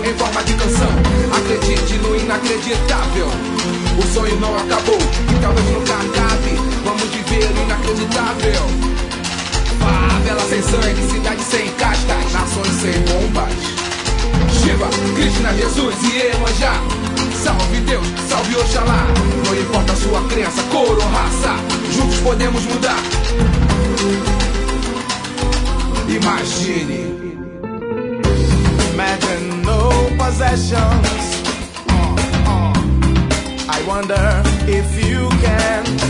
em forma de canção. Acredite no inacreditável, o sonho não acabou e talvez nunca acabe. Vamos viver o inacreditável. Favela sem sangue, cidade sem castas, nações sem bombas. Shiva, Krishna, Jesus e Iemanjá. Salve Deus, salve Oxalá. Não importa a sua crença, cor ou raça, juntos podemos mudar. Imagine. Imagine no possessions. I wonder if you can